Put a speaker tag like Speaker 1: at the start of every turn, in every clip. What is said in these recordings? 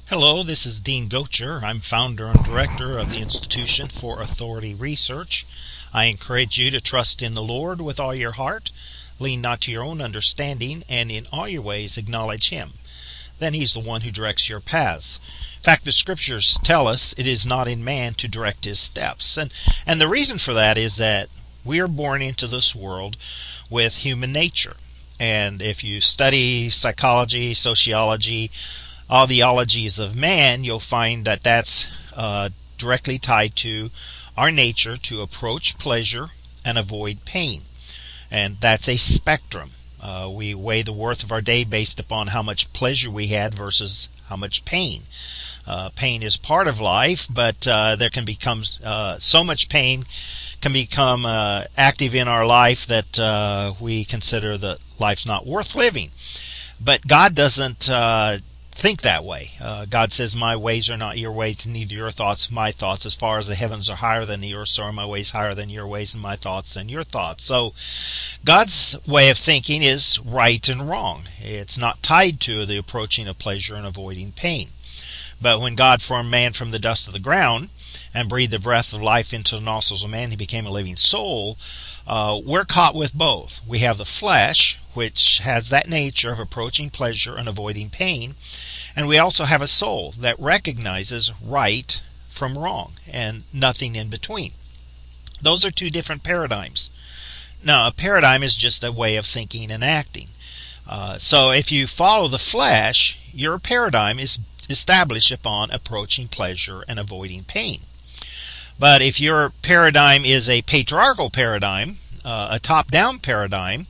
Speaker 1: Hello, this is Dean Gocher. I'm founder and director of the Institution for Authority Research. I encourage you to trust in the Lord with all your heart, lean not to your own understanding, and in all your ways acknowledge Him. Then He's the one who directs your paths. In fact, the Scriptures tell us it is not in man to direct his steps. And the reason for that is that we are born into this world with human nature. And if you study psychology, sociology, all the ologies of man, you'll find that that's directly tied to our nature to approach pleasure and avoid pain. And that's a spectrum. We weigh the worth of our day based upon how much pleasure we had versus how much pain. Pain is part of life, but there can become so much pain can become active in our life that we consider that life's not worth living. But God doesn't think that way. God says, my ways are not your ways, neither your thoughts my thoughts. As far as the heavens are higher than the earth, so are my ways higher than your ways, and my thoughts than your thoughts. So God's way of thinking is right and wrong. It's not tied to the approaching of pleasure and avoiding pain. But when God formed man from the dust of the ground and breathed the breath of life into the nostrils of man, he became a living soul. We're caught with both. We have the flesh, which has that nature of approaching pleasure and avoiding pain, and we also have a soul that recognizes right from wrong and nothing in between. Those are two different paradigms. Now, a paradigm is just a way of thinking and acting. So if you follow the flesh, your paradigm is established upon approaching pleasure and avoiding pain. But if your paradigm is a patriarchal paradigm, a top-down paradigm,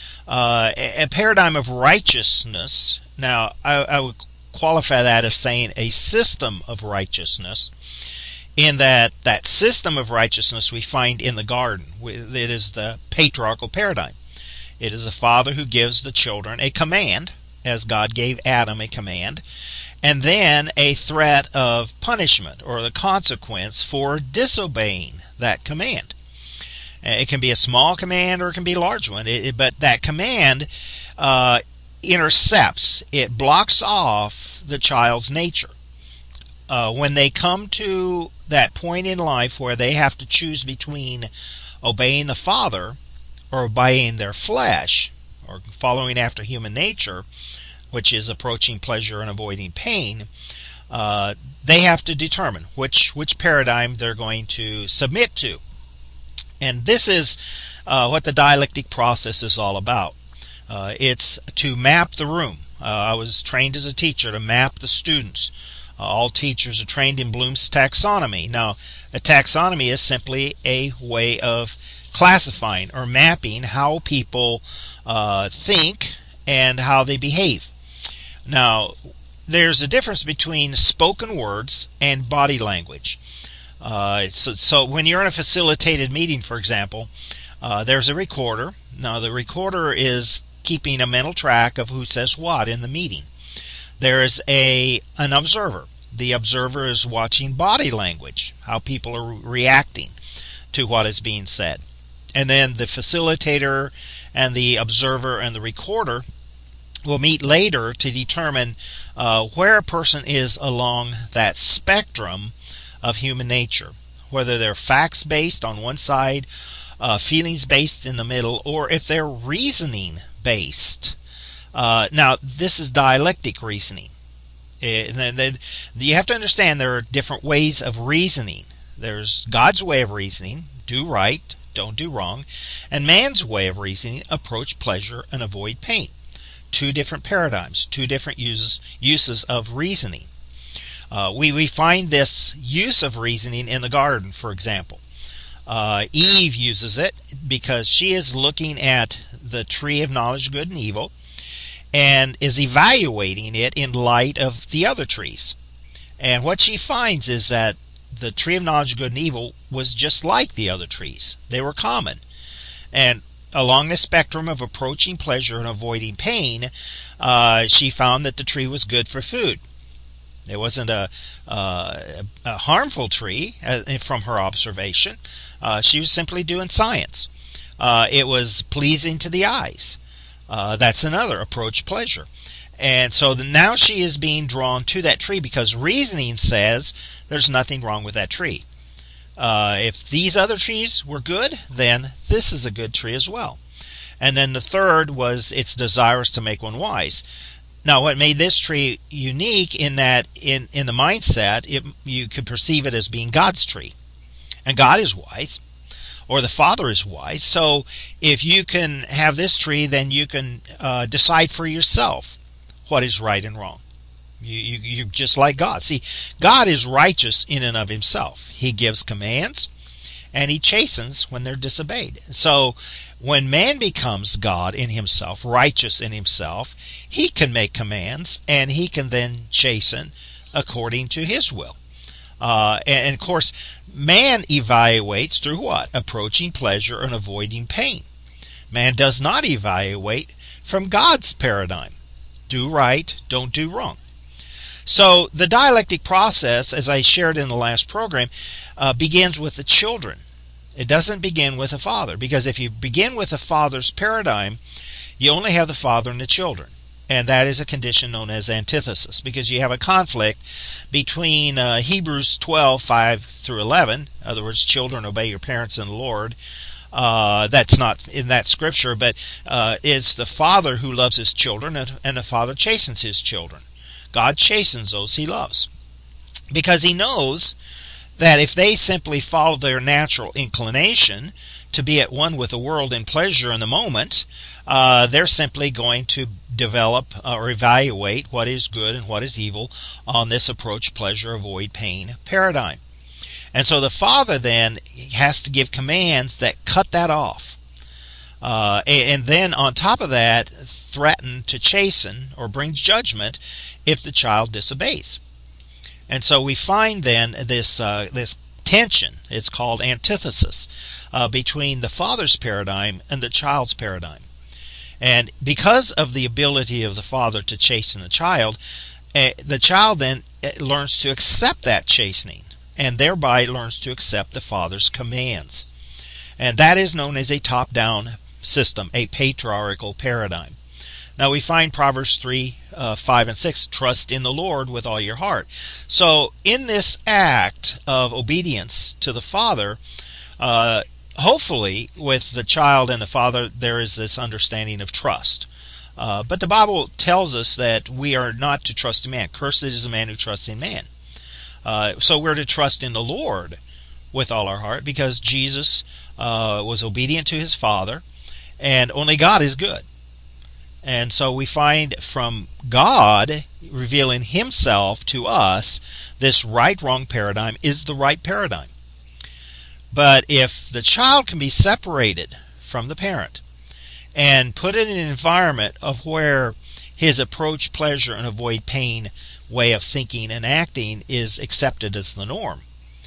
Speaker 1: a paradigm of righteousness, now I would qualify that as saying a system of righteousness, in that system of righteousness we find in the garden. It is the patriarchal paradigm. It is a father who gives the children a command, as God gave Adam a command, and then a threat of punishment or the consequence for disobeying that command. It can be a small command or it can be a large one, but that command intercepts, it blocks off the child's nature. When they come to that point in life where they have to choose between obeying the Father or obeying their flesh or following after human nature, which is approaching pleasure and avoiding pain, they have to determine which paradigm they're going to submit to. And this is what the dialectic process is all about. It's to map the room. I was trained as a teacher to map the students. All teachers are trained in Bloom's taxonomy. Now, a taxonomy is simply a way of classifying or mapping how people think and how they behave. Now, there's a difference between spoken words and body language. So when you're in a facilitated meeting, for example, there's a recorder. Now, the recorder is keeping a mental track of who says what in the meeting. There is an observer. The observer is watching body language, how people are reacting to what is being said. And then the facilitator and the observer and the recorder will meet later to determine where a person is along that spectrum of human nature, whether they're facts-based on one side, feelings-based in the middle, or if they're reasoning-based. Now, this is dialectic reasoning. You have to understand there are different ways of reasoning. There's God's way of reasoning, do right, don't do wrong, and man's way of reasoning, approach pleasure and avoid pain. Two different paradigms, two different uses of reasoning. We find this use of reasoning in the garden, for example. Eve uses it because she is looking at the tree of knowledge of good and evil and is evaluating it in light of the other trees. And what she finds is that the tree of knowledge of good and evil was just like the other trees. They were common. And along the spectrum of approaching pleasure and avoiding pain, she found that the tree was good for food. It wasn't a harmful tree from her observation. She was simply doing science. It was pleasing to the eyes. That's another, approach pleasure. And so now she is being drawn to that tree because reasoning says there's nothing wrong with that tree. If these other trees were good, then this is a good tree as well. And then the third was it's desirous to make one wise. Now, what made this tree unique in that in the mindset, you could perceive it as being God's tree. And God is wise, or the Father is wise. So if you can have this tree, then you can decide for yourself what is right and wrong. You're just like God. See, God is righteous in and of himself. He gives commands, and he chastens when they're disobeyed. So when man becomes God in himself, righteous in himself, he can make commands, and he can then chasten according to his will. And of course, man evaluates through what? Approaching pleasure and avoiding pain. Man does not evaluate from God's paradigm. Do right, don't do wrong. So the dialectic process, as I shared in the last program, begins with the children. It doesn't begin with the father, because if you begin with the father's paradigm, you only have the father and the children. And that is a condition known as antithesis, because you have a conflict between Hebrews 12:5-11. In other words, children, obey your parents in the Lord. That's not in that scripture, but it's the father who loves his children, and the father chastens his children. God chastens those he loves, because he knows that if they simply follow their natural inclination to be at one with the world in pleasure in the moment, they're simply going to develop or evaluate what is good and what is evil on this approach pleasure, avoid pain paradigm. And so the father then has to give commands that cut that off. And then on top of that, threaten to chasten or bring judgment if the child disobeys. And so we find then this tension, it's called antithesis, between the father's paradigm and the child's paradigm. And because of the ability of the father to chasten the child then learns to accept that chastening, and thereby learns to accept the father's commands. And that is known as a top-down system, a patriarchal paradigm. Now we find Proverbs 3:5-6, trust in the Lord with all your heart. So in this act of obedience to the father, hopefully with the child and the father there is this understanding of trust. But the Bible tells us that we are not to trust in man. Cursed is the man who trusts in man. So we're to trust in the Lord with all our heart, because Jesus was obedient to his Father, and only God is good. And so we find from God revealing himself to us, this right-wrong paradigm is the right paradigm. But if the child can be separated from the parent and put in an environment of where his approach pleasure and avoid pain way of thinking and acting is accepted as the norm,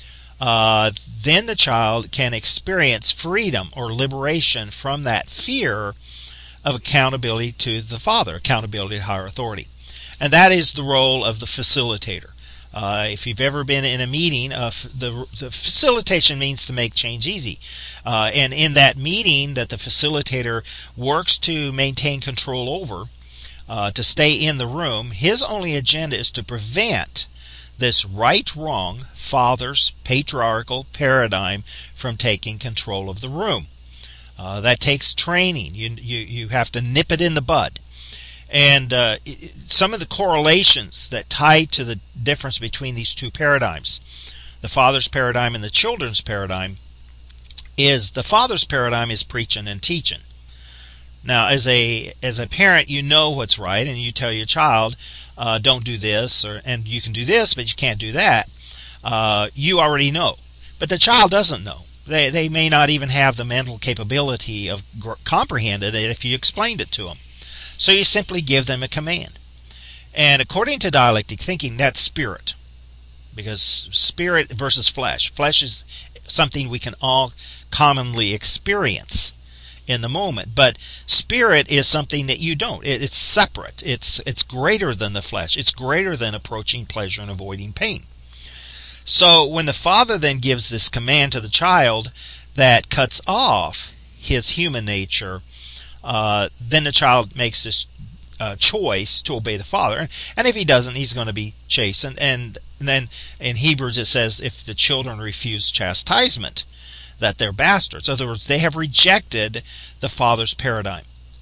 Speaker 1: then the child can experience freedom or liberation from that fear of accountability to the father, accountability to higher authority. And that is the role of the facilitator. If you've ever been in a meeting, the facilitation means to make change easy. And in that meeting that the facilitator works to maintain control over, to stay in the room, his only agenda is to prevent this right-wrong father's patriarchal paradigm from taking control of the room. That takes training. You have to nip it in the bud. And some of the correlations that tie to the difference between these two paradigms, the father's paradigm and the children's paradigm, is the father's paradigm is preaching and teaching. Now, as a parent, you know what's right, and you tell your child, don't do this, and you can do this, but you can't do that. You already know. But the child doesn't know. They may not even have the mental capability of comprehending it if you explained it to them. So you simply give them a command. And according to dialectic thinking, that's spirit. Because spirit versus flesh. Flesh is something we can all commonly experience in the moment. But spirit is something that you don't. It's separate. It's greater than the flesh. It's greater than approaching pleasure and avoiding pain. So when the father then gives this command to the child that cuts off his human nature, then the child makes this choice to obey the father, and if he doesn't, he's going to be chastened. And then in Hebrews it says, if the children refuse chastisement, that they're bastards. In other words, they have rejected the father's paradigm.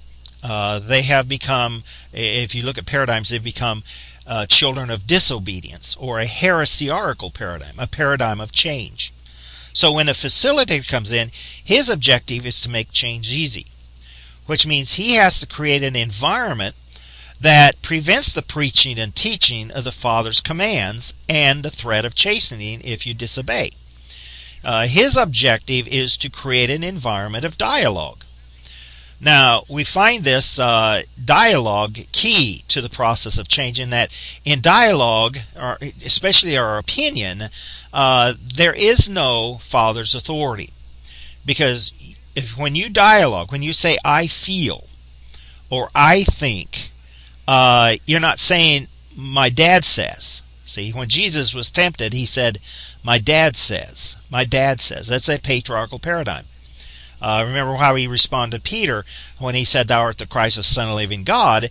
Speaker 1: They have become, if you look at paradigms, they've become children of disobedience, or a heresiarchal paradigm, a paradigm of change. So when a facilitator comes in, his objective is to make change easy, which means he has to create an environment that prevents the preaching and teaching of the Father's commands and the threat of chastening if you disobey. His objective is to create an environment of dialogue. Now, we find this dialogue key to the process of change, in that in dialogue, or especially our opinion, there is no father's authority. Because when you dialogue, when you say I feel or I think, you're not saying my dad says. See, when Jesus was tempted, he said, my dad says. My dad says. That's a patriarchal paradigm. Remember how he responded to Peter when he said, thou art the Christ, the Son of the living God.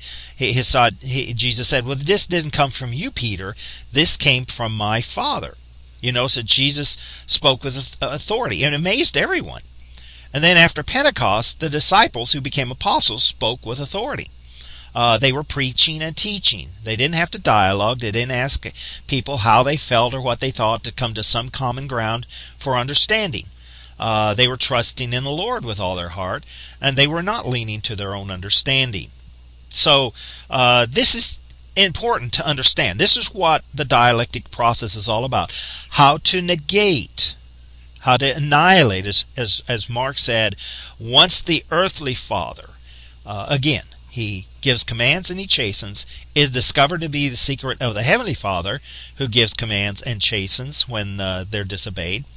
Speaker 1: Jesus said, well, this didn't come from you, Peter. This came from my Father. You know, so Jesus spoke with authority, and amazed everyone. And then after Pentecost, the disciples who became apostles spoke with authority. They were preaching and teaching. They didn't have to dialogue. They didn't ask people how they felt or what they thought to come to some common ground for understanding. They were trusting in the Lord with all their heart, and they were not leaning to their own understanding. So this is important to understand. This is what the dialectic process is all about. How to negate, how to annihilate, as Mark said, once the earthly father, again, he gives commands and he chastens, is discovered to be the secret of the heavenly Father, who gives commands and chastens when they're disobeyed.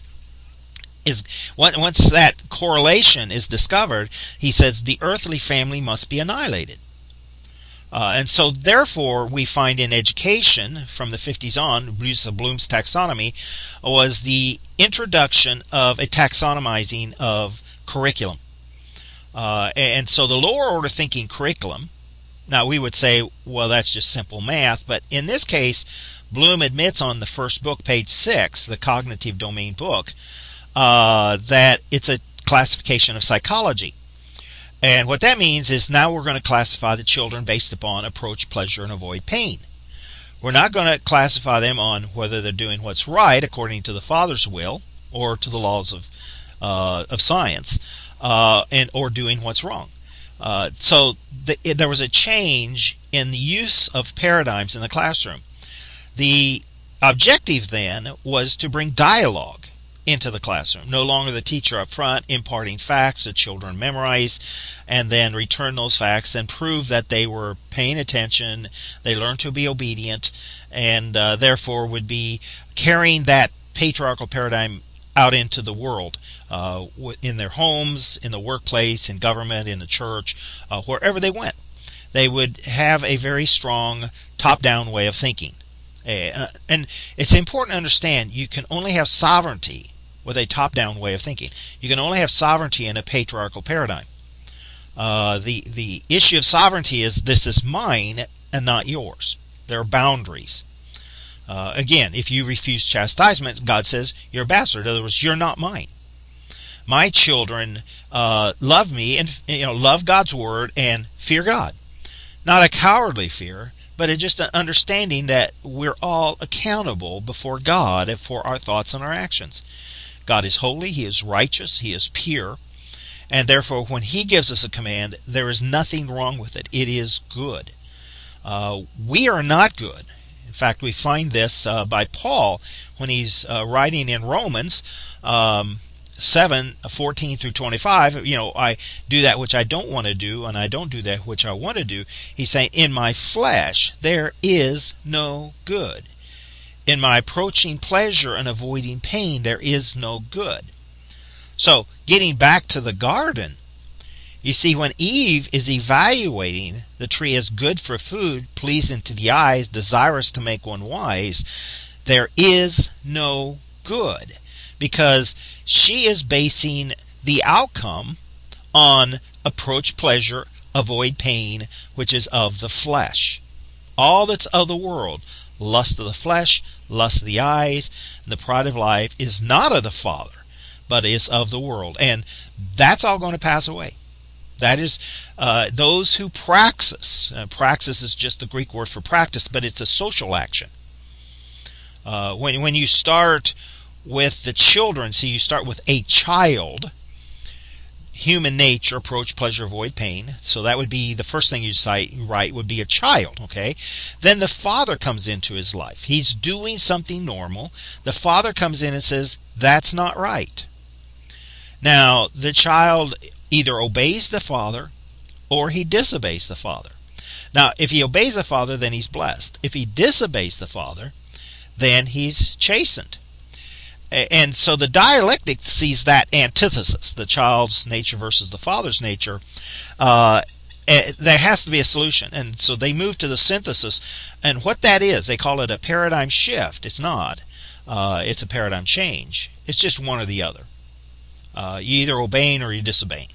Speaker 1: Once that correlation is discovered, he says the earthly family must be annihilated. And so therefore we find in education from the 50s on, Bloom's taxonomy was the introduction of a taxonomizing of curriculum. And so the lower order thinking curriculum, now we would say, well, that's just simple math, but in this case, Bloom admits on the first book, page 6, the cognitive domain book, that it's a classification of psychology. And what that means is now we're going to classify the children based upon approach pleasure and avoid pain. We're not going to classify them on whether they're doing what's right according to the Father's will or to the laws of science, or doing what's wrong. So there was a change in the use of paradigms in the classroom. The objective then was to bring dialogue into the classroom. No longer the teacher up front imparting facts that children memorize and then return those facts and prove that they were paying attention, they learned to be obedient, and therefore would be carrying that patriarchal paradigm out into the world, in their homes, in the workplace, in government, in the church, wherever they went. They would have a very strong top-down way of thinking. And it's important to understand you can only have sovereignty with a top-down way of thinking. You can only have sovereignty in a patriarchal paradigm. The issue of sovereignty is this is mine and not yours. There are boundaries. Again, if you refuse chastisement, God says you're a bastard. In other words, you're not mine. My children love me and love God's word and fear God. Not a cowardly fear, but just an understanding that we're all accountable before God for our thoughts and our actions. God is holy, He is righteous, He is pure, and therefore when He gives us a command, there is nothing wrong with it. It is good. We are not good. In fact, we find this by Paul when he's writing in Romans 7:14 through 25. I do that which I don't want to do, and I don't do that which I want to do. He's saying, in my flesh there is no good. In my approaching pleasure and avoiding pain there is no good. So, getting back to the garden, you see, when Eve is evaluating the tree as good for food, pleasing to the eyes, desirous to make one wise, there is no good, because she is basing the outcome on approach pleasure, avoid pain, which is of the flesh. All that's of the world, lust of the flesh, lust of the eyes, and the pride of life, is not of the Father, but is of the world. And that's all going to pass away. That is, those who praxis. Praxis is just the Greek word for practice, but it's a social action. When you start with the children, see, you start with a child. Human nature, approach pleasure, avoid pain. So that would be the first thing you write would be a child, okay? Then the father comes into his life. He's doing something normal. The father comes in and says, that's not right. Now, the child either obeys the father or he disobeys the father. Now, if he obeys the father, then he's blessed. If he disobeys the father, then he's chastened. And so the dialectic sees that antithesis, the child's nature versus the father's nature. There has to be a solution. And so they move to the synthesis. And what that is, they call it a paradigm shift. It's not. It's a paradigm change. It's just one or the other. You either obeying or you disobeying.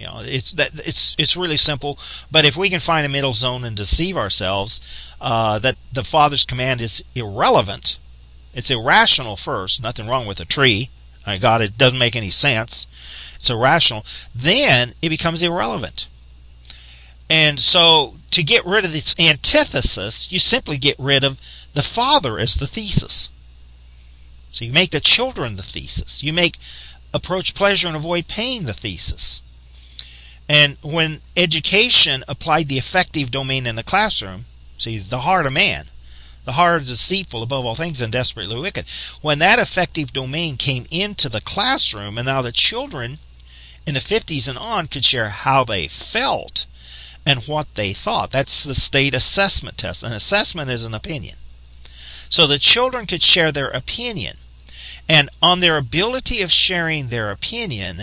Speaker 1: It's really simple. But if we can find a middle zone and deceive ourselves that the Father's command is irrelevant, it's irrational first, nothing wrong with a tree. God, it doesn't make any sense. It's irrational. Then it becomes irrelevant. And so to get rid of this antithesis, you simply get rid of the Father as the thesis. So you make the children the thesis. You make approach pleasure and avoid pain the thesis. And when education applied the affective domain in the classroom, see, the heart of man, the heart is deceitful above all things and desperately wicked. When that affective domain came into the classroom, and now the children in the 50s and on could share how they felt and what they thought. That's the state assessment test. An assessment is an opinion. So the children could share their opinion. And on their ability of sharing their opinion,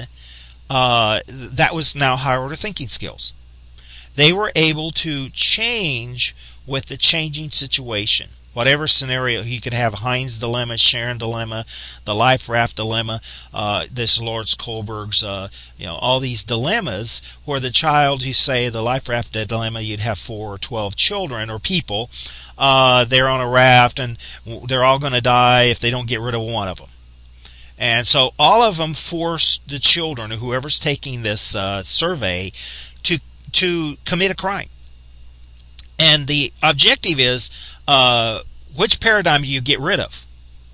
Speaker 1: that was now higher order thinking skills. They were able to change with the changing situation. Whatever scenario, you could have Heinz dilemma, Sharon dilemma, the life raft dilemma, this Lawrence Kohlberg's, all these dilemmas where the child, you say the life raft dilemma, you'd have 4 or 12 children or people. They're on a raft and they're all going to die if they don't get rid of one of them. And so all of them force the children, or whoever's taking this survey, to commit a crime. And the objective is, which paradigm do you get rid of?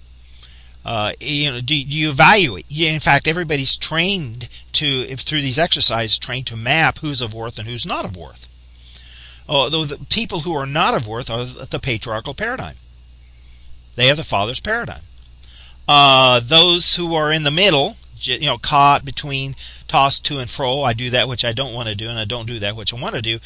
Speaker 1: Do you evaluate? In fact, everybody's trained through these exercises, trained to map who's of worth and who's not of worth. Though the people who are not of worth are the patriarchal paradigm. They have the father's paradigm. Those who are in the middle, caught between, tossed to and fro, I do that which I don't want to do, and I don't do that which I want to do,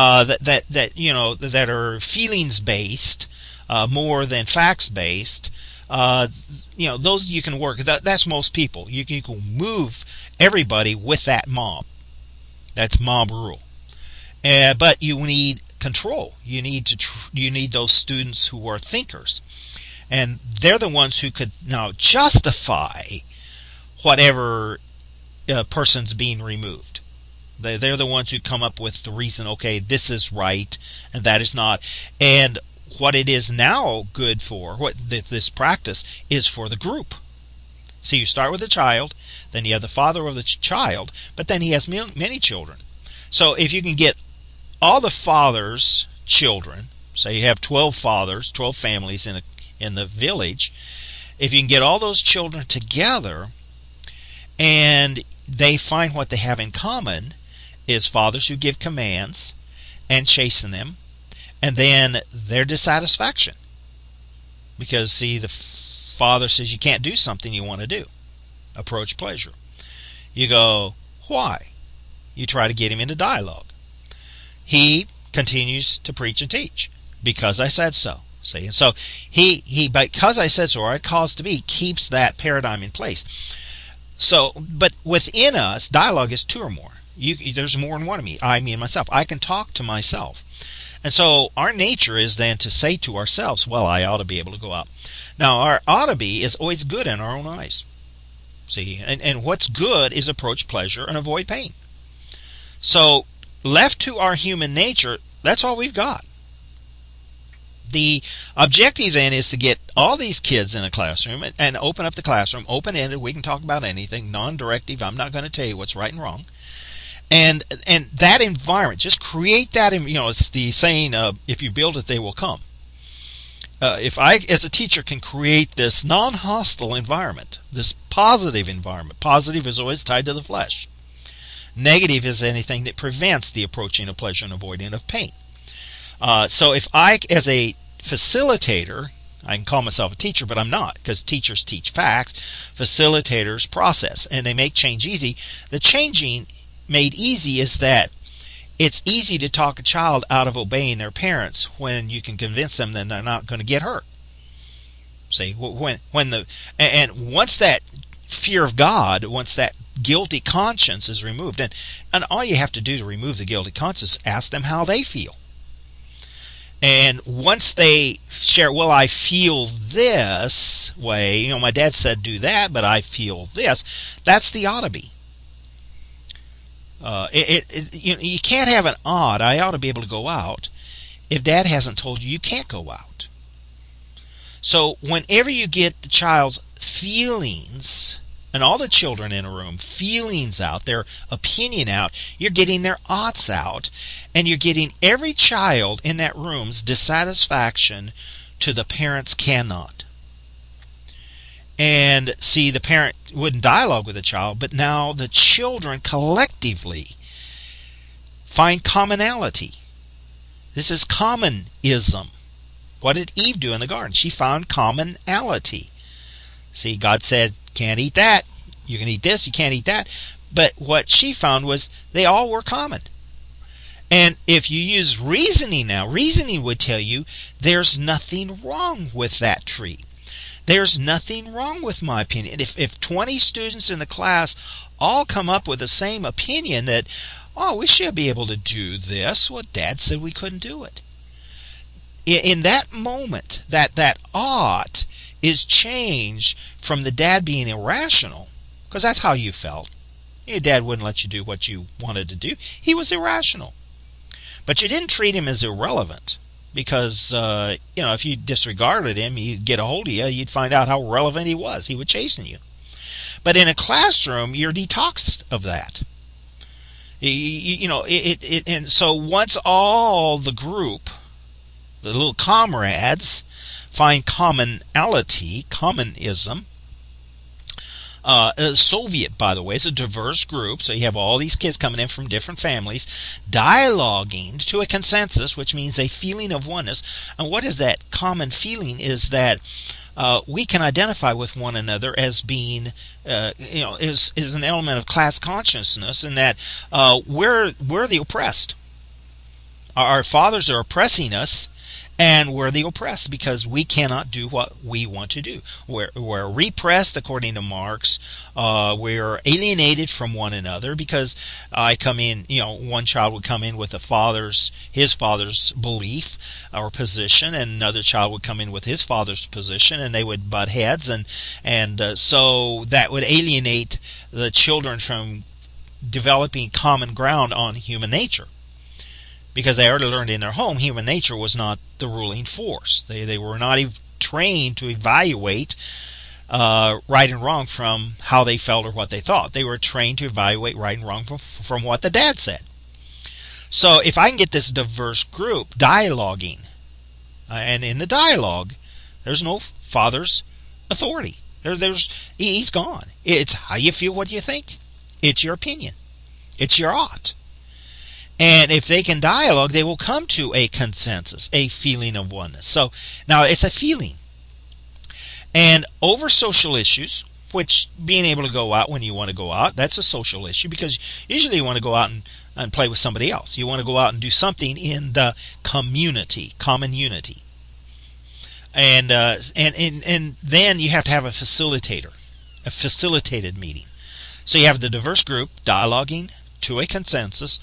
Speaker 1: that are feelings based more than facts based, those you can work. That's most people. You can move everybody with that mob. That's mob rule. But you need control. You need those students who are thinkers, and they're the ones who could now justify whatever person's being removed. They're the ones who come up with the reason, okay, this is right and that is not. And what it is now good for, what this practice is for the group. So you start with a child, then you have the father of the child, but then he has many children. So if you can get all the father's children, say you have 12 fathers, 12 families in the village, if you can get all those children together, and they find what they have in common is fathers who give commands and chasten them, and then their dissatisfaction. Because, see, the father says you can't do something you want to do. Approach pleasure. You go, why? You try to get him into dialogue. He continues to preach and teach. Because I said so. See, and so he because I said so, or I caused to be, keeps that paradigm in place. So, but within us, dialogue is 2 or more. There's more than one of me. I, me, and myself. I can talk to myself. And so our nature is then to say to ourselves, well, I ought to be able to go out. Now, our ought to be is always good in our own eyes. See, and what's good is approach pleasure and avoid pain. So left to our human nature, that's all we've got. The objective then is to get all these kids in a classroom and open up the classroom, open-ended. We can talk about anything, non-directive. I'm not going to tell you what's right and wrong. And that environment, just create that. It's the saying, if you build it, they will come. If I, as a teacher, can create this non-hostile environment, this positive environment. Positive is always tied to the flesh. Negative is anything that prevents the approaching of pleasure and avoiding of pain. So if I, as a facilitator, I can call myself a teacher, but I'm not, because teachers teach facts. Facilitators process, and they make change easy. The changing made easy is that it's easy to talk a child out of obeying their parents when you can convince them that they're not going to get hurt. See, and once that fear of God, once that guilty conscience is removed, and all you have to do to remove the guilty conscience is ask them how they feel. And once they share, well, I feel this way, my dad said do that, but I feel this, that's the ought to be. You can't have an ought, I ought to be able to go out, if dad hasn't told you can't go out. So whenever you get the child's feelings, and all the children in a room, feelings out, their opinion out, you're getting their oughts out, and you're getting every child in that room's dissatisfaction to the parent's cannot. And see, the parent wouldn't dialogue with the child, but now the children collectively find commonality. This is commonism. What did Eve do in the garden? She found commonality. See, God said, can't eat that. You can eat this, you can't eat that. But what she found was they all were common. And if you use reasoning now, reasoning would tell you there's nothing wrong with that tree. There's nothing wrong with my opinion. If 20 students in the class all come up with the same opinion that, we should be able to do this, well, Dad said we couldn't do it. In that moment, that ought is changed from the dad being irrational, because that's how you felt. Your dad wouldn't let you do what you wanted to do. He was irrational. But you didn't treat him as irrelevant, because if you disregarded him, he'd get a hold of you, you'd find out how relevant he was. He would chasten you. But in a classroom, you're detoxed of that. And so once all the group, the little comrades, find commonality, commonism. Soviet, by the way, is a diverse group, so you have all these kids coming in from different families, dialoguing to a consensus, which means a feeling of oneness. And what is that common feeling? Is that we can identify with one another as being, is an element of class consciousness, in that we're the oppressed. Our fathers are oppressing us, and we're the oppressed because we cannot do what we want to do. We're repressed, according to Marx. We're alienated from one another because I come in, one child would come in with his father's belief or position, and another child would come in with his father's position, and they would butt heads, and so that would alienate the children from developing common ground on human nature. Because they already learned in their home, human nature was not the ruling force. They were not trained to evaluate right and wrong from how they felt or what they thought. They were trained to evaluate right and wrong from what the dad said. So if I can get this diverse group dialoguing, and in the dialogue, there's no father's authority. He's gone. It's how you feel, what you think. It's your opinion. It's your ought. And if they can dialogue, they will come to a consensus, a feeling of oneness. So now it's a feeling. And over social issues, which being able to go out when you want to go out, that's a social issue, because usually you want to go out and play with somebody else. You want to go out and do something in the community, common unity. And then you have to have a facilitator, a facilitated meeting. So you have the diverse group dialoguing to a consensus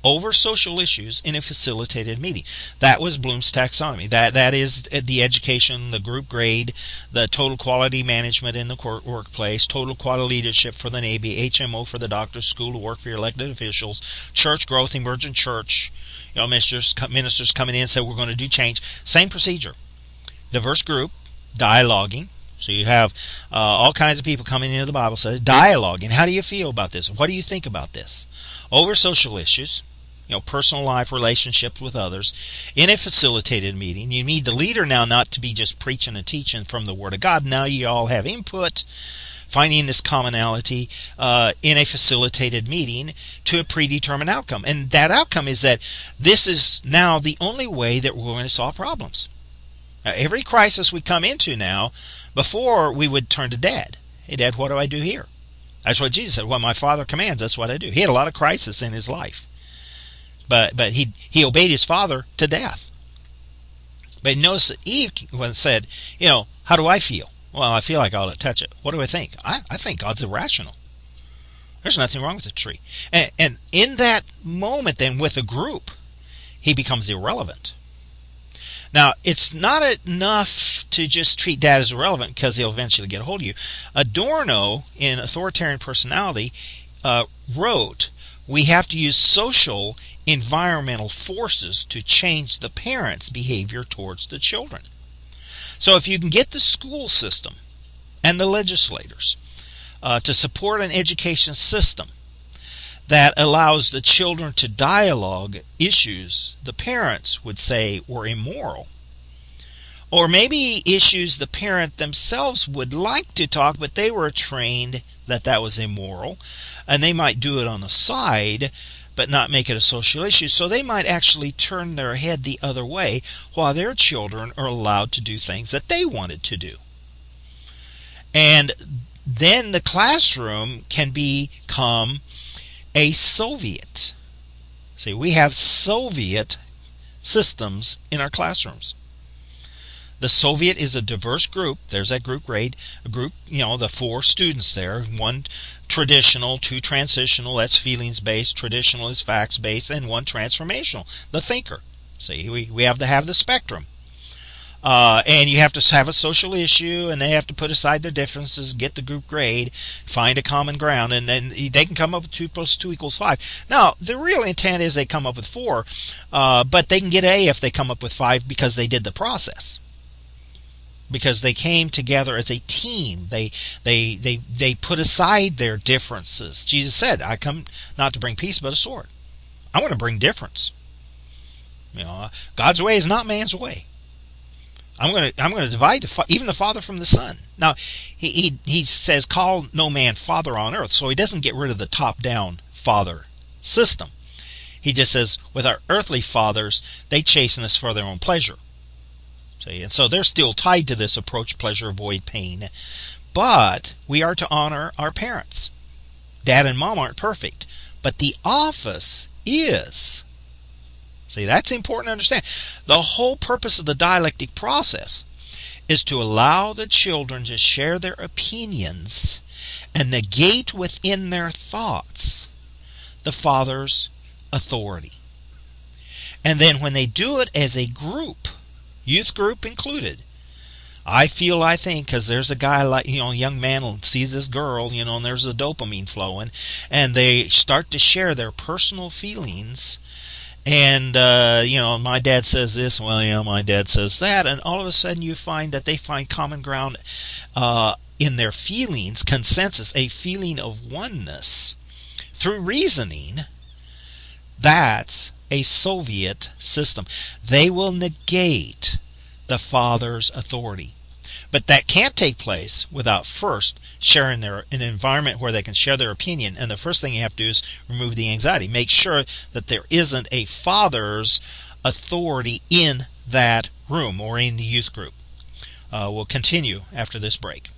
Speaker 1: over social issues in a facilitated meeting. That was Bloom's taxonomy. That is the education, the group grade, the total quality management in the workplace, total quality leadership for the Navy, HMO for the doctors, school to work for your elected officials, church growth, emergent church. Ministers coming in and say we're going to do change. Same procedure. Diverse group, dialoguing. So you have all kinds of people coming into the Bible study, dialoguing. How do you feel about this? What do you think about this? Over social issues, personal life, relationships with others, in a facilitated meeting. You need the leader now not to be just preaching and teaching from the Word of God. Now you all have input, finding this commonality in a facilitated meeting to a predetermined outcome. And that outcome is that this is now the only way that we're going to solve problems. Now, every crisis we come into now, before we would turn to Dad. Hey, Dad, what do I do here? That's what Jesus said. What my Father commands, that's what I do. He had a lot of crisis in his life. But he obeyed his father to death. But notice that Eve said, how do I feel? Well, I feel like I ought to touch it. What do I think? I think God's irrational. There's nothing wrong with the tree. And in that moment then with a group, he becomes irrelevant. Now, it's not enough to just treat Dad as irrelevant because he'll eventually get a hold of you. Adorno, in Authoritarian Personality, wrote, we have to use social environmental forces to change the parents' behavior towards the children. So if you can get the school system and the legislators to support an education system that allows the children to dialogue issues the parents would say were immoral, or maybe issues the parent themselves would like to talk, but they were trained that was immoral, and they might do it on the side, but not make it a social issue. So they might actually turn their head the other way while their children are allowed to do things that they wanted to do. And then the classroom can become a Soviet. See, we have Soviet systems in our classrooms. The Soviet is a diverse group. There's that group grade. A group, the 4 students there. 1 traditional, 2 transitional. That's feelings-based. Traditional is facts-based. And 1 transformational, the thinker. See, we have to have the spectrum. And you have to have a social issue, and they have to put aside their differences, get the group grade, find a common ground, and then they can come up with 2 + 2 = 5. Now, the real intent is they come up with 4, but they can get A if they come up with 5 because they did the process. Because they came together as a team. They put aside their differences. Jesus said, I come not to bring peace but a sword. I want to bring difference. God's way is not man's way. I'm going to divide even the Father from the Son. Now, he says, call no man father on earth, so he doesn't get rid of the top-down father system. He just says, with our earthly fathers, they chasten us for their own pleasure. See, and so they're still tied to this approach pleasure, avoid pain. But we are to honor our parents. Dad and Mom aren't perfect, but the office is. See, that's important to understand. The whole purpose of the dialectic process is to allow the children to share their opinions and negate within their thoughts the father's authority. And then when they do it as a group, youth group included, I think, because there's a guy like, young man sees this girl, and there's a dopamine flowing, and they start to share their personal feelings. And, my dad says this, my dad says that, and all of a sudden you find that they find common ground in their feelings, consensus, a feeling of oneness through reasoning. That's a Soviet system. They will negate the father's authority. But that can't take place without first sharing an environment where they can share their opinion. And the first thing you have to do is remove the anxiety. Make sure that there isn't a father's authority in that room or in the youth group. We'll continue after this break.